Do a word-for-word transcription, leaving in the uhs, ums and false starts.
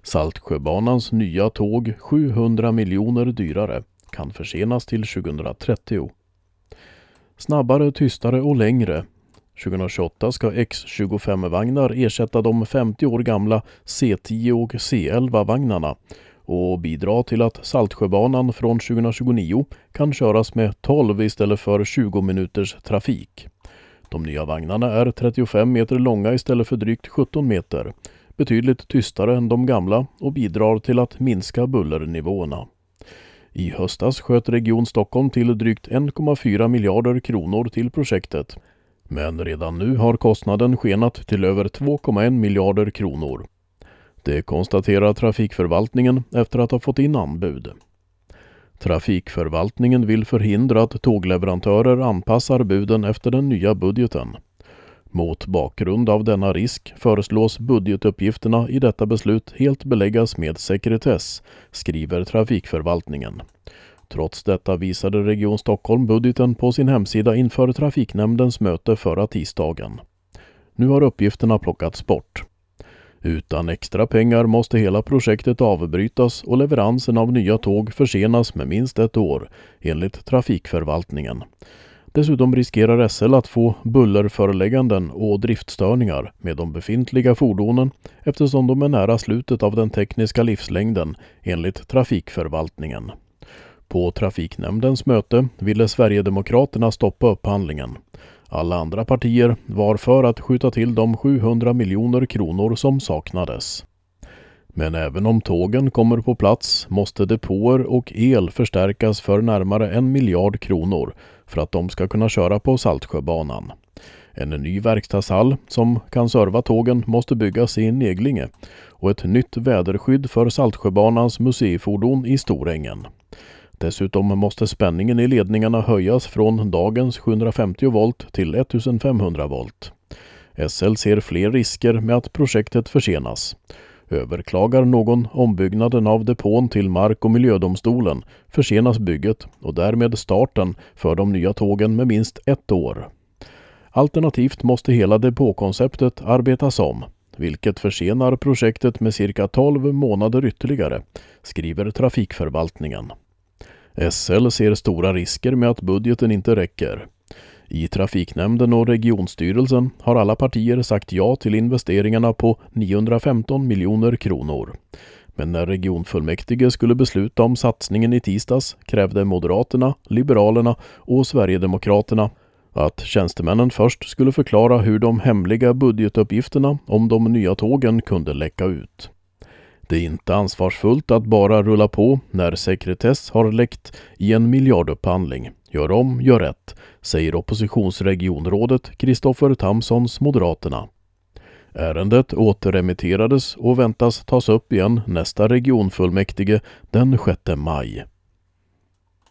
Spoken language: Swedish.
Saltsjöbanans nya tåg sjuhundra miljoner dyrare kan försenas till tjugohundratrettio. Snabbare, tystare och längre. tjugohundratjugoåtta ska X tjugofem-vagnar ersätta de femtio år gamla C tio och C elva-vagnarna och bidra till att Saltsjöbanan från tjugohundratjugonio kan köras med tolv istället för tjugo minuters trafik. De nya vagnarna är trettiofem meter långa istället för drygt sjutton meter, betydligt tystare än de gamla och bidrar till att minska bullernivåerna. I höstas sköt Region Stockholm till drygt en komma fyra miljarder kronor till projektet, men redan nu har kostnaden skenat till över två komma en miljarder kronor. Det konstaterar trafikförvaltningen efter att ha fått in anbud. Trafikförvaltningen vill förhindra att tågleverantörer anpassar buden efter den nya budgeten. Mot bakgrund av denna risk föreslås budgetuppgifterna i detta beslut helt beläggas med sekretess, skriver trafikförvaltningen. Trots detta visade Region Stockholm budgeten på sin hemsida inför trafiknämndens möte förra tisdagen. Nu har uppgifterna plockats bort. Utan extra pengar måste hela projektet avbrytas och leveransen av nya tåg försenas med minst ett år, enligt trafikförvaltningen. Dessutom riskerar S L att få bullerförelägganden och driftstörningar med de befintliga fordonen eftersom de är nära slutet av den tekniska livslängden, enligt trafikförvaltningen. På trafiknämndens möte ville Sverigedemokraterna stoppa upphandlingen. Alla andra partier var för att skjuta till de sjuhundra miljoner kronor som saknades. Men även om tågen kommer på plats måste depåer och el förstärkas för närmare en miljard kronor för att de ska kunna köra på Saltsjöbanan. En ny verkstadshall som kan serva tågen måste byggas i Neglinge och ett nytt väderskydd för Saltsjöbanans museifordon i Storängen. Dessutom måste spänningen i ledningarna höjas från dagens sjuhundrafemtio volt till ettusenfemhundra volt. S L ser fler risker med att projektet försenas. Överklagar någon ombyggnaden av depån till Mark- och miljödomstolen försenas bygget och därmed starten för de nya tågen med minst ett år. Alternativt måste hela depåkonceptet arbetas om, vilket försenar projektet med cirka tolv månader ytterligare, skriver trafikförvaltningen. S L ser stora risker med att budgeten inte räcker. I trafiknämnden och regionstyrelsen har alla partier sagt ja till investeringarna på niohundrafemton miljoner kronor. Men när regionfullmäktige skulle besluta om satsningen i tisdags krävde Moderaterna, Liberalerna och Sverigedemokraterna att tjänstemännen först skulle förklara hur de hemliga budgetuppgifterna om de nya tågen kunde läcka ut. Det är inte ansvarsfullt att bara rulla på när sekretess har läckt i en miljardupphandling. Gör om, gör rätt, säger oppositionsregionrådet Kristoffer Tamsons Moderaterna. Ärendet återremitterades och väntas tas upp igen nästa regionfullmäktige den sjätte maj.